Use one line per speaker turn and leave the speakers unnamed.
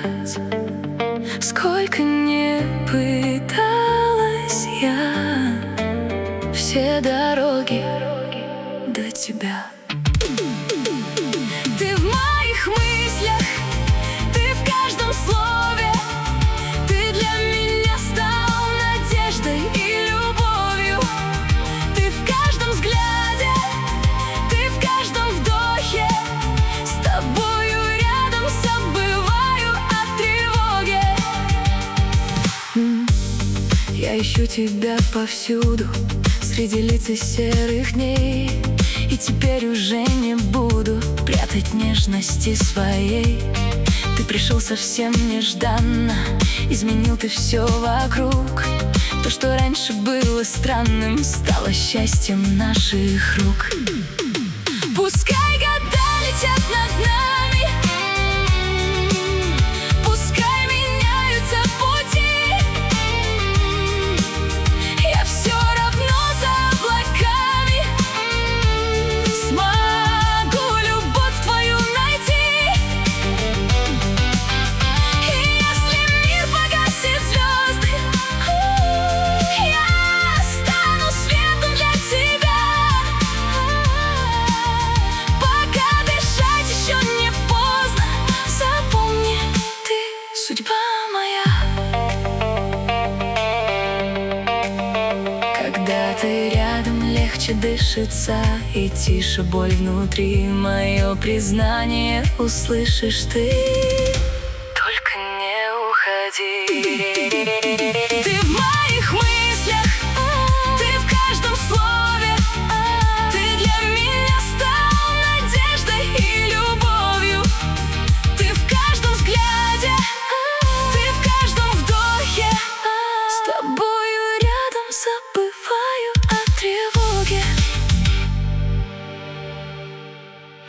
сказать, сколько не пыталась я, все дороги до тебя. Ты в моих мыслях, ты в каждом слове, ты для меня стал надеждой и любовью. Ты в каждом взгляде, ты в каждом вдохе, с тобою рядом забываю о тревоге. Я ищу тебя повсюду, среди лиц и серых дней, и теперь уже не буду прятать нежности своей. Ты пришел совсем нежданно, изменил ты все вокруг. То, что раньше было странным, стало счастьем наших рук. Пускай года летят над нами, пускай меняются пути, я все равно за облаками смогу любовь твою найти. И если мир погасит звезды, я стану светом для тебя. Пока дышать еще не поздно, запомни, ты судьба моя. Когда ты рядом, легче дышится и тише боль внутри. Мое признание услышишь ты, только не уходи.